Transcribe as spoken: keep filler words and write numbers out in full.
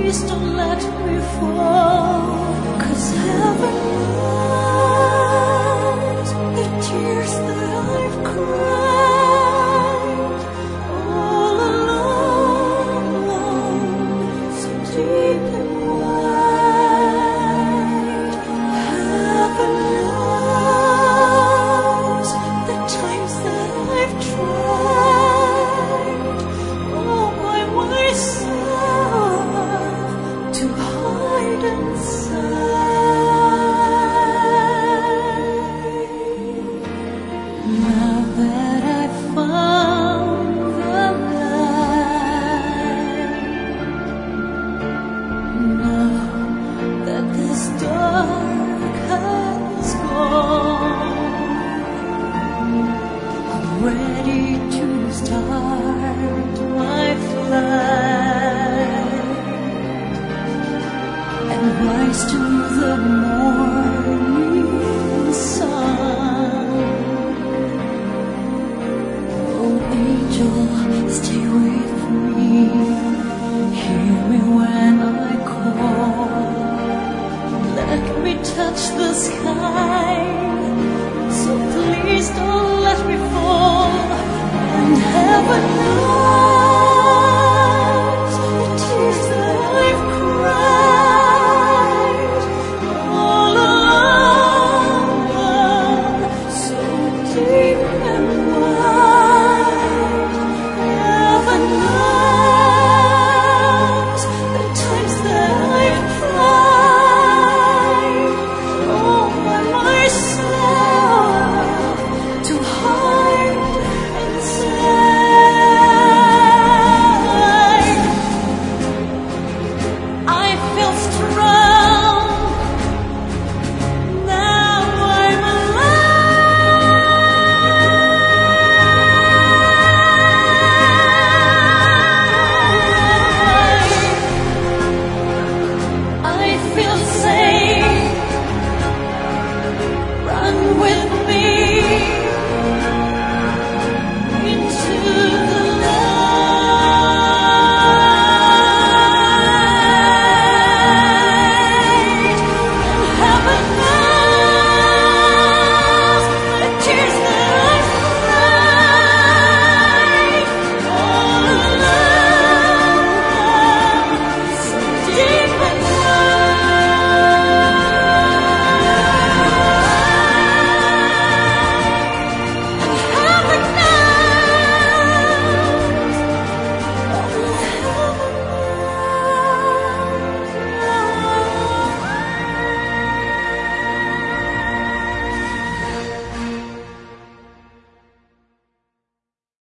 Please don't let me fall, 'cause heaven knows the tears that I've cried all alone, so deep and wide. Heaven knows the times that I've tried all by myself to hide inside. Now that I've found the light, now that this dark has gone, I'm ready to start my flight and rise to the morning.